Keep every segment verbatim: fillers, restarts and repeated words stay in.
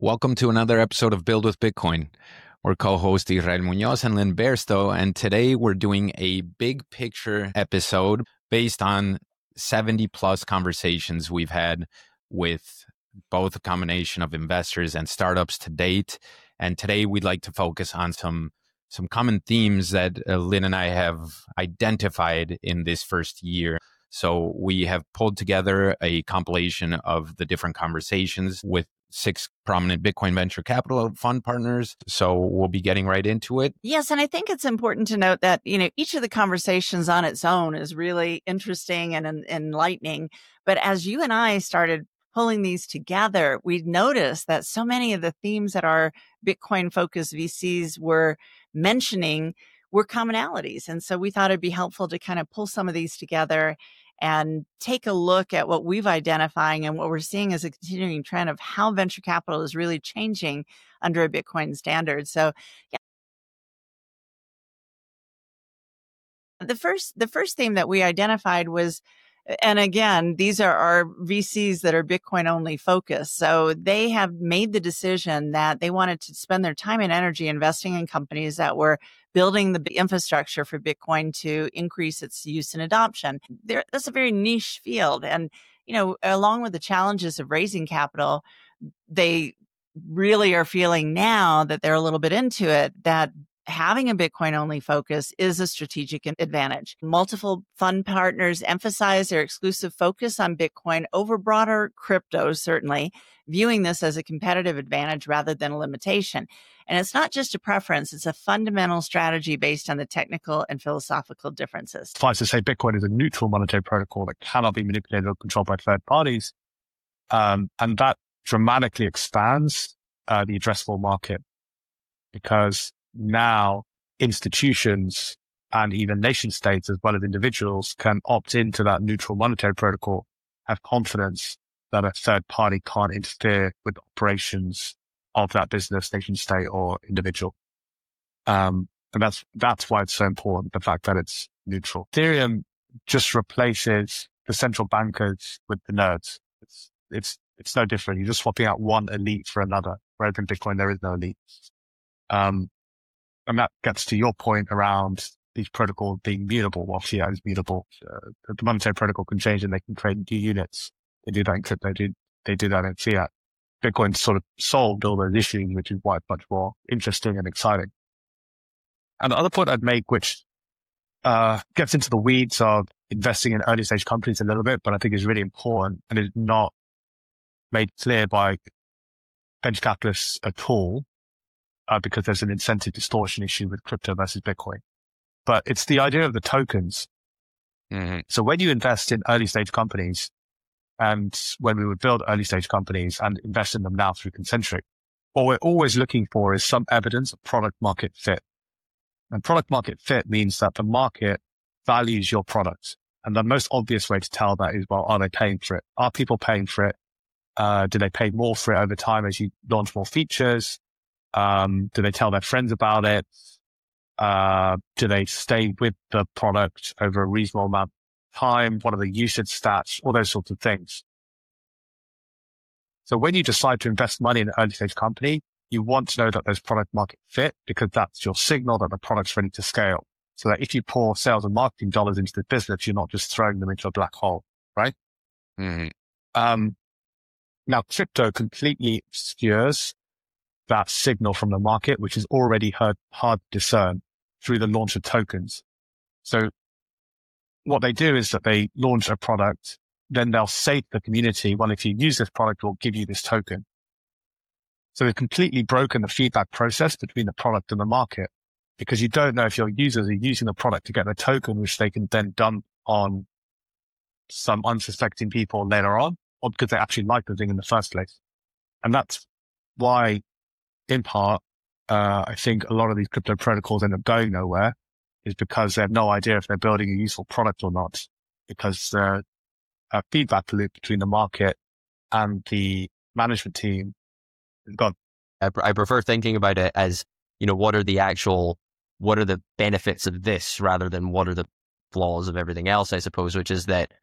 Welcome to another episode of Build with Bitcoin. We're co-hosts Israel Munoz and Lynn Bairstow, and today we're doing a big picture episode based on seventy plus conversations we've had with both a combination of investors and startups to date. And today we'd like to focus on some some common themes that uh, Lynn and I have identified in this first year. So we have pulled together a compilation of the different conversations with six prominent Bitcoin venture capital fund partners. So we'll be getting right into it. Yes. And I think it's important to note that, you know, each of the conversations on its own is really interesting and en- enlightening. But as you and I started pulling these together, we noticed that so many of the themes that our Bitcoin focused V Cs were mentioning were commonalities. And so we thought it'd be helpful to kind of pull some of these together and take a look at what we've identifying and what we're seeing as a continuing trend of how venture capital is really changing under a Bitcoin standard. So yeah. The first, the first theme that we identified was, and again, these are our V Cs that are Bitcoin only focused. So they have made the decision that they wanted to spend their time and energy investing in companies that were building the infrastructure for Bitcoin to increase its use and adoption. There, that's a very niche field. And, you know, along with the challenges of raising capital, they really are feeling now that they're a little bit into it, that having a Bitcoin only focus is a strategic advantage. Multiple fund partners emphasize their exclusive focus on Bitcoin over broader crypto, certainly viewing this as a competitive advantage rather than a limitation. And it's not just a preference, it's a fundamental strategy based on the technical and philosophical differences. Suffice to say, Bitcoin is a neutral monetary protocol that cannot be manipulated or controlled by third parties. Um, and that dramatically expands uh, the addressable market, because now institutions and even nation states, as well as individuals, can opt into that neutral monetary protocol, have confidence that a third party can't interfere with the operations of that business, nation state, or individual. Um, and that's, that's why it's so important, the fact that it's neutral. Ethereum just replaces the central bankers with the nerds. It's, it's, it's no different. You're just swapping out one elite for another, whereas in Bitcoin, there is no elite. Um, And that gets to your point around these protocols being mutable, while fiat is mutable. Uh, the monetary protocol can change and they can create new units. They do that in crypto. They do, they do that in fiat. Bitcoin sort of solved all those issues, which is why it's much more interesting and exciting. And the other point I'd make, which uh, gets into the weeds of investing in early stage companies a little bit, but I think is really important and is not made clear by venture capitalists at all, Uh, because there's an incentive distortion issue with crypto versus Bitcoin. But it's the idea of the tokens. Mm-hmm. So when you invest in early stage companies, and when we would build early stage companies and invest in them now through Concentric, what we're always looking for is some evidence of product market fit. And product market fit means that the market values your product. And the most obvious way to tell that is, well, are they paying for it? Are people paying for it? Uh, do they pay more for it over time as you launch more features? Um, do they tell their friends about it? Uh, do they stay with the product over a reasonable amount of time? What are the usage stats? All those sorts of things. So when you decide to invest money in an early stage company, you want to know that there's product market fit, because that's your signal that the product's ready to scale. So that if you pour sales and marketing dollars into the business, you're not just throwing them into a black hole, right? Mm-hmm. Um, now crypto completely obscures that signal from the market, which is already hard, hard to discern through the launch of tokens. So what they do is that they launch a product, then they'll say to the community, well, if you use this product, we'll give you this token. So they've completely broken the feedback process between the product and the market, because you don't know if your users are using the product to get the token, which they can then dump on some unsuspecting people later on, or because they actually like the thing in the first place. And that's why, in part, uh, I think a lot of these crypto protocols end up going nowhere, is because they have no idea if they're building a useful product or not, because they're a feedback loop between the market and the management team is gone. I, I prefer thinking about it as, you know, what are the actual, what are the benefits of this rather than what are the flaws of everything else, I suppose, which is that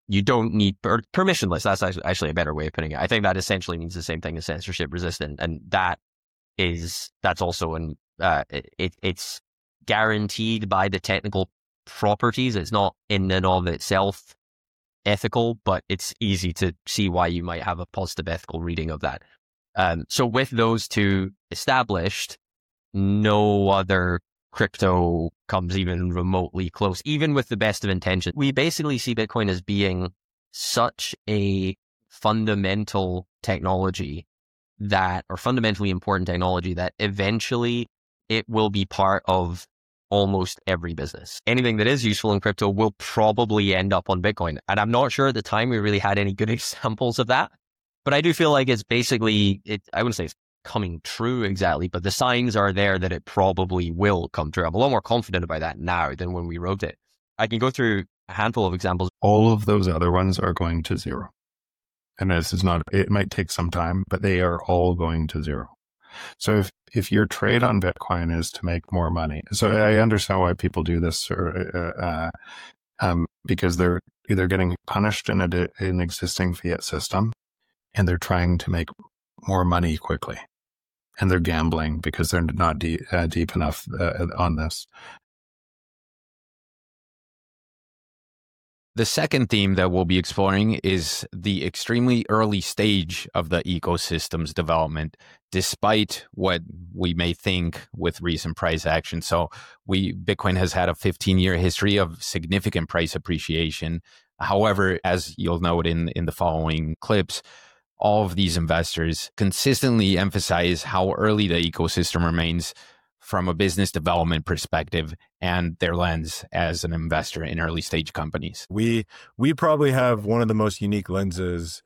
you don't need per- permissionless. That's actually a better way of putting it. I think that essentially means the same thing as censorship resistant. And that is, that's also an, uh, it, it's guaranteed by the technical properties. It's not in and of itself ethical, but it's easy to see why you might have a positive ethical reading of that. Um, so with those two established, no other crypto comes even remotely close, even with the best of intentions. We basically see Bitcoin as being such a fundamental technology that, or fundamentally important technology, that eventually it will be part of almost every business. Anything that is useful in crypto will probably end up on Bitcoin. And I'm not sure at the time we really had any good examples of that, but I do feel like it's basically, it, I wouldn't say it's coming true exactly, but the signs are there that it probably will come true. I'm a lot more confident about that now than when we wrote it. I can go through a handful of examples. All of those other ones are going to zero. And this is not, it might take some time, but they are all going to zero. So if, if your trade on Bitcoin is to make more money, so I understand why people do this, or, uh, um, because they're either getting punished in a, an existing fiat system and they're trying to make more money quickly. And they're gambling because they're not deep, uh, deep enough uh, on this. The second theme that we'll be exploring is the extremely early stage of the ecosystem's development, despite what we may think with recent price action. So we Bitcoin has had a fifteen-year history of significant price appreciation. However, as you'll note in, in the following clips, all of these investors consistently emphasize how early the ecosystem remains from a business development perspective and their lens as an investor in early stage companies. We we probably have one of the most unique lenses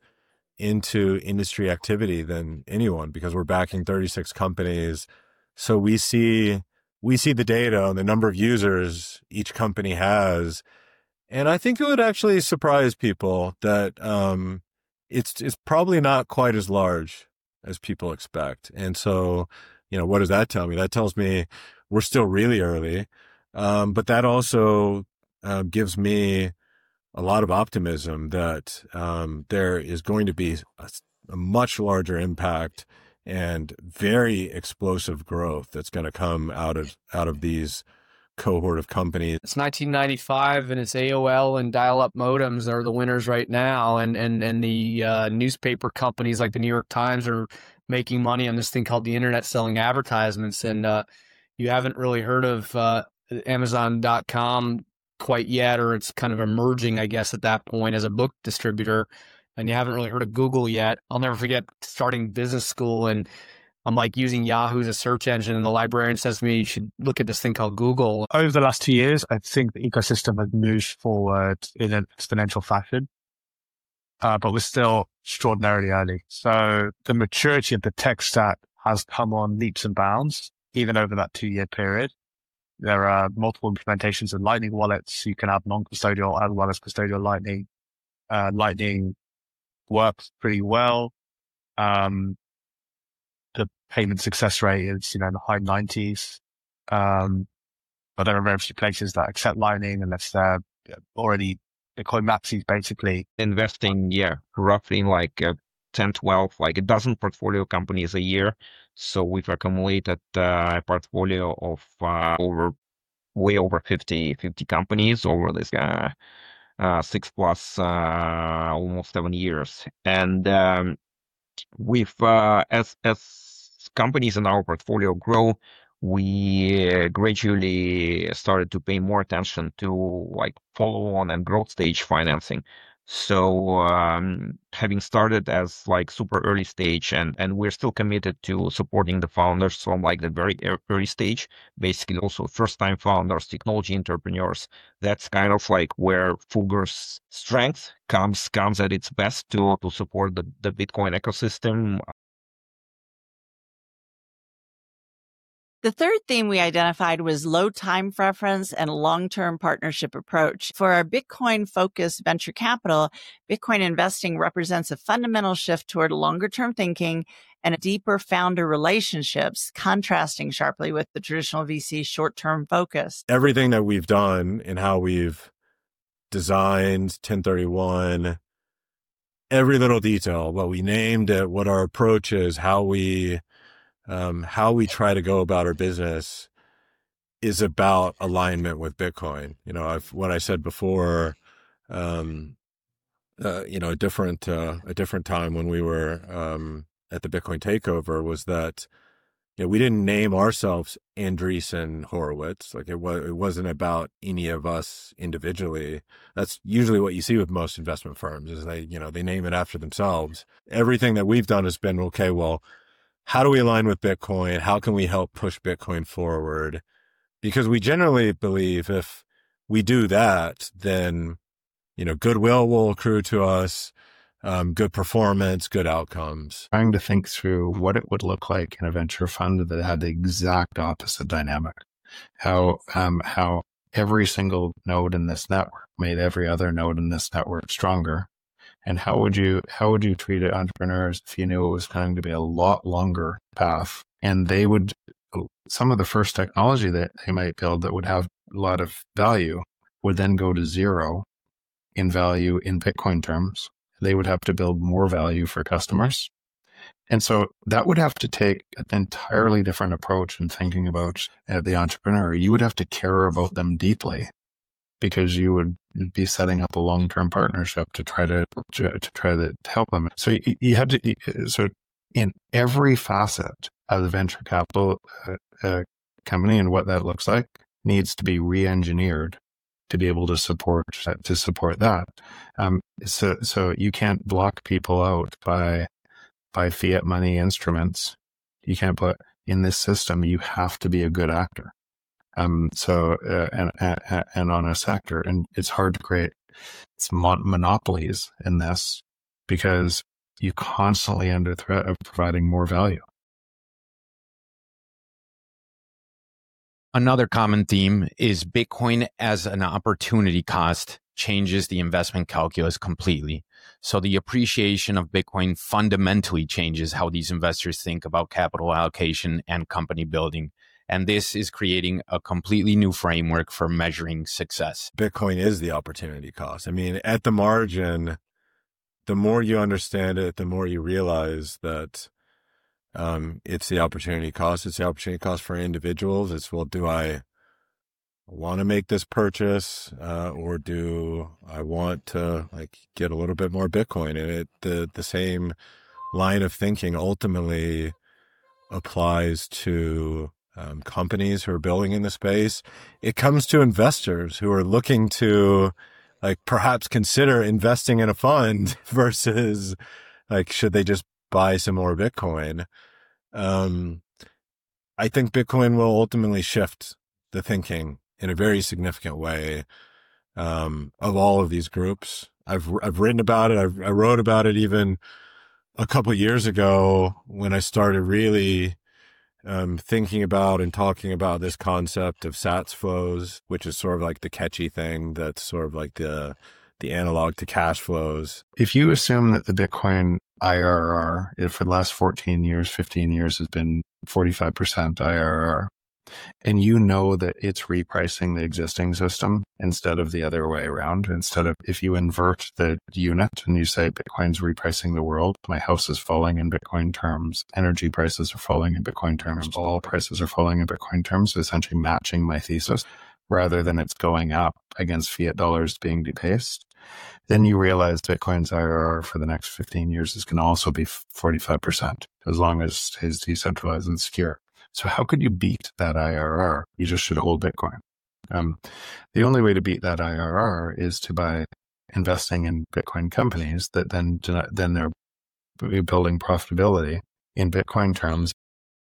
into industry activity than anyone, because we're backing thirty-six companies. So we see we see the data on the number of users each company has. And I think it would actually surprise people that um It's it's probably not quite as large as people expect. And so, you know, what does that tell me? That tells me we're still really early. Um, but that also uh, gives me a lot of optimism that um, there is going to be a, a much larger impact and very explosive growth that's going to come out of out of these cohort of companies. It's nineteen ninety-five and it's A O L and dial-up modems are the winners right now. And and and the uh, newspaper companies like the New York Times are making money on this thing called the internet, selling advertisements. And uh, you haven't really heard of uh, Amazon dot com quite yet, or it's kind of emerging, I guess, at that point as a book distributor. And you haven't really heard of Google yet. I'll never forget starting business school, and I'm like using Yahoo as a search engine, and the librarian says to me, you should look at this thing called Google. Over the last two years, I think the ecosystem has moved forward in an exponential fashion, uh, but we're still extraordinarily early. So the maturity of the tech stack has come on leaps and bounds, even over that two-year period. There are multiple implementations of Lightning wallets. You can have non-custodial as well as custodial Lightning. Uh, Lightning works pretty well. Um, the payment success rate is, you know, in the high nineties. Um, but there are very few places that accept Lightning unless they're already Bitcoin maxis, basically. Investing, yeah, roughly in like uh, ten, twelve, like a dozen portfolio companies a year. So we've accumulated uh, a portfolio of uh, over, way over fifty, fifty companies over this uh, uh, six plus, uh, almost seven years. And um, we've, uh, as, as companies in our portfolio grow, we uh, gradually started to pay more attention to like follow on and growth stage financing. So um, having started as like super early stage, and, and we're still committed to supporting the founders from like the very early stage, basically also first time founders, technology entrepreneurs. That's kind of like where Fugger's strength comes, comes at its best to, to support the, the Bitcoin ecosystem. The third theme we identified was low time preference and long-term partnership approach. For our Bitcoin-focused venture capital, Bitcoin investing represents a fundamental shift toward longer-term thinking and deeper founder relationships, contrasting sharply with the traditional V C short-term focus. Everything that we've done and how we've designed, ten thirty-one, every little detail, what we named it, what our approach is, how we, um, how we try to go about our business is about alignment with Bitcoin. You know, I've, what I said before, um, uh, you know, a different, uh, a different time when we were, um, at the Bitcoin takeover was that, you know, we didn't name ourselves Andreessen Horowitz. Like it was, it wasn't about any of us individually. That's usually what you see with most investment firms is they, you know, they name it after themselves. Everything that we've done has been, okay, well, how do we align with Bitcoin? How can we help push Bitcoin forward? Because we generally believe if we do that, then, you know, goodwill will accrue to us. Um, good performance, good outcomes. Trying to think through what it would look like in a venture fund that had the exact opposite dynamic. How, um, how every single node in this network made every other node in this network stronger. And how would you, how would you treat entrepreneurs if you knew it was going to be a lot longer path? And they would, some of the first technology that they might build that would have a lot of value would then go to zero in value in Bitcoin terms. They would have to build more value for customers. And so that would have to take an entirely different approach in thinking about uh, the entrepreneur. You would have to care about them deeply because you would be setting up a long-term partnership to try to, to, to try to help them. So you, you have to, so in every facet of the venture capital uh, uh, company and what that looks like needs to be re-engineered to be able to support to support that. Um, so so you can't block people out by by fiat money instruments. You can't put in this system. You have to be a good actor. Um, so uh, and, and and on a sector, and it's hard to create it's mon- monopolies in this because you constantly under threat of providing more value. Another common theme is Bitcoin as an opportunity cost changes the investment calculus completely. So the appreciation of Bitcoin fundamentally changes how these investors think about capital allocation and company building. And this is creating a completely new framework for measuring success. Bitcoin is the opportunity cost. I mean, at the margin, the more you understand it, the more you realize that Um, it's the opportunity cost. It's the opportunity cost for individuals. It's, well, do I want to make this purchase, uh, or do I want to like get a little bit more Bitcoin? And it, the, the same line of thinking ultimately applies to, um, companies who are building in the space. It comes to investors who are looking to like perhaps consider investing in a fund versus like, should they just buy some more Bitcoin? Um, I think Bitcoin will ultimately shift the thinking in a very significant way, um, of all of these groups. I've, I've written about it. I've, I wrote about it even a couple of years ago when I started really, um, thinking about and talking about this concept of sats flows, which is sort of like the catchy thing that's sort of like the, the analog to cash flows. If you assume that the Bitcoin I R R for the last fourteen years, fifteen years has been forty-five percent I R R, and you know that it's repricing the existing system instead of the other way around, instead of if you invert the unit and you say Bitcoin's repricing the world, my house is falling in Bitcoin terms, energy prices are falling in Bitcoin terms, all prices are falling in Bitcoin terms, essentially matching my thesis, rather than it's going up against fiat dollars being debased, then you realize Bitcoin's I R R for the next fifteen years is going to also be forty-five percent as long as it stays decentralized and secure. So how could you beat that I R R? You just should hold Bitcoin. Um, the only way to beat that I R R is to by investing in Bitcoin companies that then, then they're building profitability in Bitcoin terms.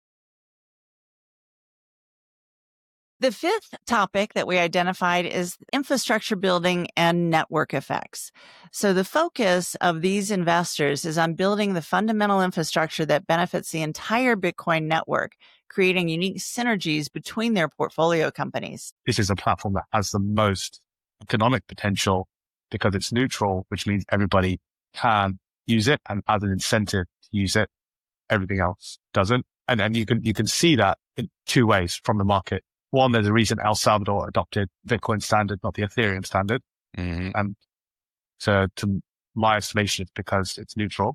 The fifth topic that we identified is infrastructure building and network effects. So the focus of these investors is on building the fundamental infrastructure that benefits the entire Bitcoin network, creating unique synergies between their portfolio companies. This is a platform that has the most economic potential because it's neutral, which means everybody can use it and has an incentive to use it. Everything else doesn't. And and you can you can see that in two ways from the market. One, there's a reason El Salvador adopted Bitcoin standard, not the Ethereum standard. Mm-hmm. Um, so to my estimation, it's because it's neutral.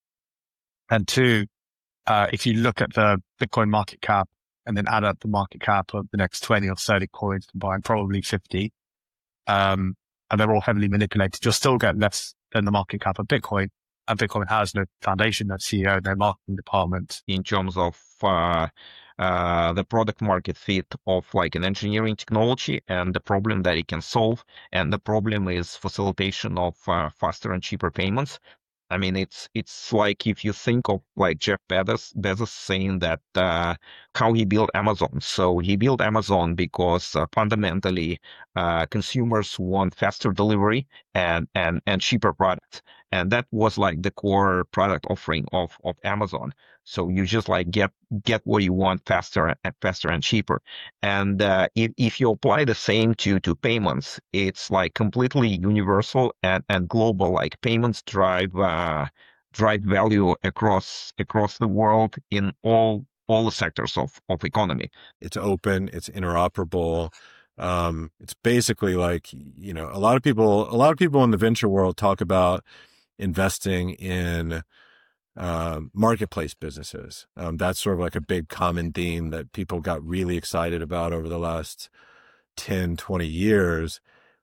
And two, uh, if you look at the Bitcoin market cap and then add up the market cap of the next twenty or thirty coins combined, probably fifty, um, and they're all heavily manipulated, you'll still get less than the market cap of Bitcoin. And Bitcoin has no foundation, no C E O, no marketing department. In terms of uh, uh, the product market fit of like an engineering technology and the problem that it can solve. And the problem is facilitation of uh, faster and cheaper payments. I mean, it's it's like if you think of like Jeff Bezos, Bezos saying that uh, how he built Amazon. So he built Amazon because uh, fundamentally uh, consumers want faster delivery and, and, and cheaper products. And that was like the core product offering of, of Amazon. So you just like get get what you want faster and faster and cheaper. And uh, if if you apply the same to to payments, it's like completely universal and, and global. Like payments drive uh, drive value across across the world in all all the sectors of of economy. It's open. It's interoperable. Um, it's basically like, you know, a lot of people a lot of people in the venture world talk about investing in uh, marketplace businesses. Um, that's sort of like a big common theme that people got really excited about over the last ten, twenty years.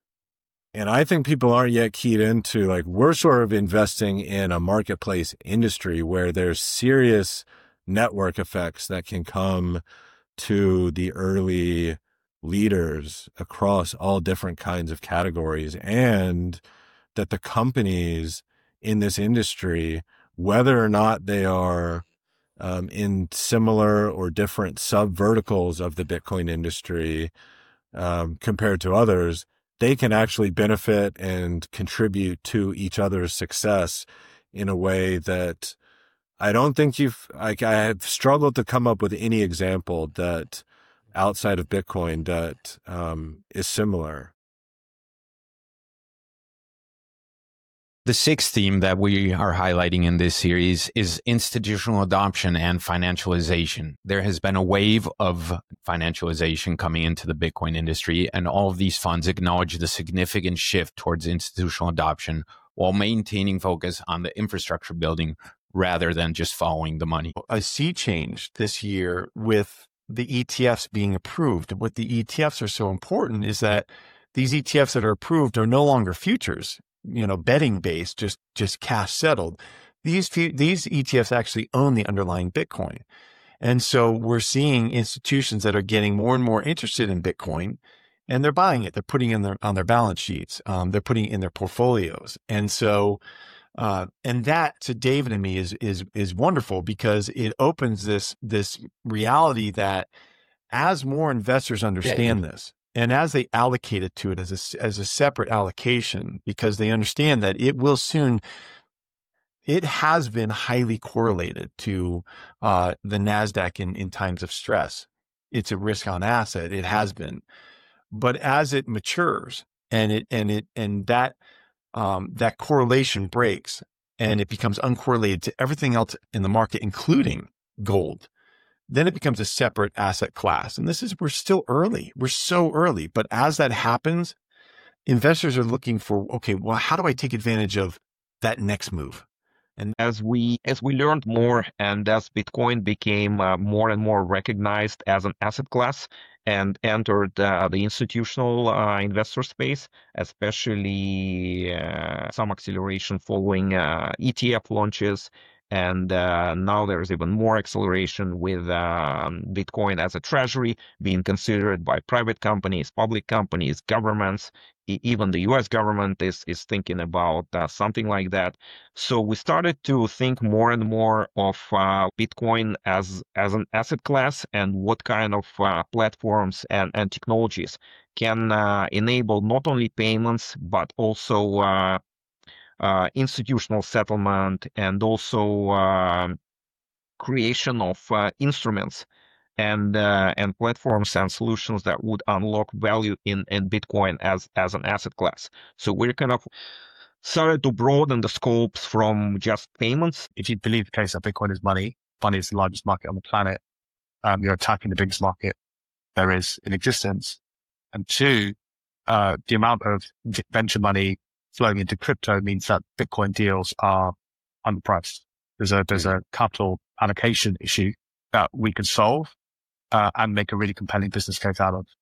And I think people aren't yet keyed into, like, we're sort of investing in a marketplace industry where there's serious network effects that can come to the early leaders across all different kinds of categories, and that the companies in this industry, whether or not they are um, in similar or different sub verticals of the Bitcoin industry um, compared to others, they can actually benefit and contribute to each other's success in a way that I don't think you've, like, I have struggled to come up with any example that outside of Bitcoin that um, is similar. The sixth theme that we are highlighting in this series is institutional adoption and financialization. There has been a wave of financialization coming into the Bitcoin industry, and all of these funds acknowledge the significant shift towards institutional adoption while maintaining focus on the infrastructure building rather than just following the money. A sea change this year with the E T Fs being approved. What the E T Fs are so important is that these E T Fs that are approved are no longer futures, you know, betting based, just, just cash settled. These, these E T Fs actually own the underlying Bitcoin. And so we're seeing institutions that are getting more and more interested in Bitcoin, and they're buying it. They're putting it in their, on their balance sheets. Um, they're putting it in their portfolios. And so, uh, and that to David and me is, is, is wonderful, because it opens this, this reality that as more investors understand yeah. this, and as they allocate it to it as a, as a separate allocation, because they understand that it will soon, it has been highly correlated to uh, the NASDAQ in, in times of stress. It's a risk on asset. It has been. But as it matures and it, and it, and that, um, that correlation breaks and it becomes uncorrelated to everything else in the market, including gold, then it becomes a separate asset class. And this is, we're still early. We're so early. But as that happens, investors are looking for, okay, well, how do I take advantage of that next move? And as we as we learned more, and as Bitcoin became uh, more and more recognized as an asset class and entered uh, the institutional uh, investor space, especially uh, some acceleration following uh, E T F launches. And uh, now there's even more acceleration with uh, Bitcoin as a treasury being considered by private companies, public companies, governments. E- even the U S government is is thinking about uh, something like that. So we started to think more and more of uh, Bitcoin as as an asset class, and what kind of uh, platforms and, and technologies can uh, enable not only payments but also uh, Uh, institutional settlement, and also uh, creation of uh, instruments and uh, and platforms and solutions that would unlock value in, in Bitcoin as as an asset class. So we're kind of started to broaden the scopes from just payments. If you believe the case that Bitcoin is money, money is the largest market on the planet, um, you're attacking the biggest market there is in existence. And two, uh, the amount of venture money flowing into crypto means that Bitcoin deals are underpriced. There's a there's a capital allocation issue that we could solve uh, and make a really compelling business case out of.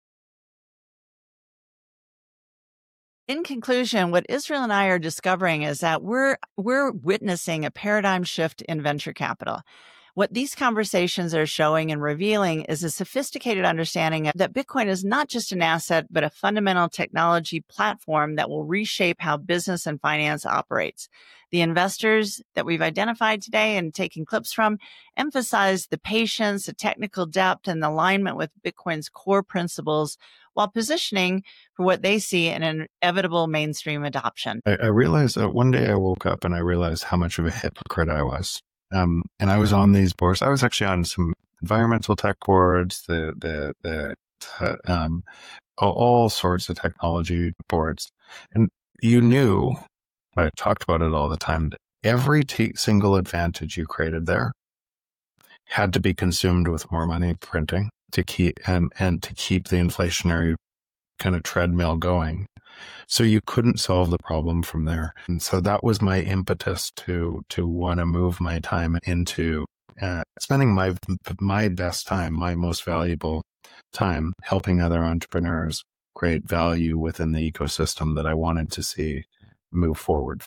In conclusion, what Israel and I are discovering is that we're we're witnessing a paradigm shift in venture capital. What these conversations are showing and revealing is a sophisticated understanding that Bitcoin is not just an asset, but a fundamental technology platform that will reshape how business and finance operates. The investors that we've identified today and taking clips from emphasize the patience, the technical depth, and the alignment with Bitcoin's core principles, while positioning for what they see in an inevitable mainstream adoption. I, I realized that one day I woke up and I realized how much of a hypocrite I was. Um, and I was on these boards. I was actually on some environmental tech boards, the, the, the, uh, um, all, all sorts of technology boards. And you knew, I talked about it all the time, that every t- single advantage you created there had to be consumed with more money printing to keep, and, and to keep the inflationary kind of treadmill going. So you couldn't solve the problem from there. And so that was my impetus to, to want to move my time into uh, spending my, my best time, my most valuable time helping other entrepreneurs create value within the ecosystem that I wanted to see move forward.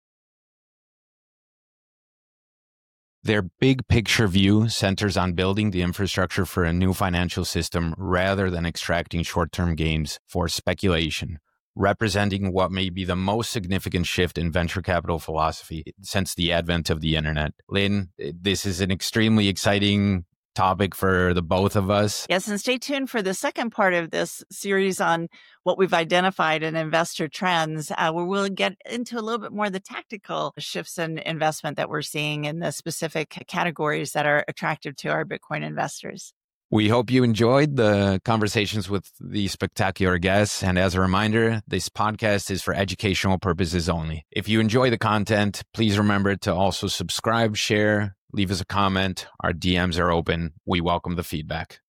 Their big picture view centers on building the infrastructure for a new financial system rather than extracting short-term gains for speculation, representing what may be the most significant shift in venture capital philosophy since the advent of the internet. Lynn, this is an extremely exciting topic for the both of us. Yes, and stay tuned for the second part of this series on what we've identified in investor trends, uh, where we'll get into a little bit more of the tactical shifts in investment that we're seeing in the specific categories that are attractive to our Bitcoin investors. We hope you enjoyed the conversations with the spectacular guests. And as a reminder, this podcast is for educational purposes only. If you enjoy the content, please remember to also subscribe, share, leave us a comment. Our D Ms are open. We welcome the feedback.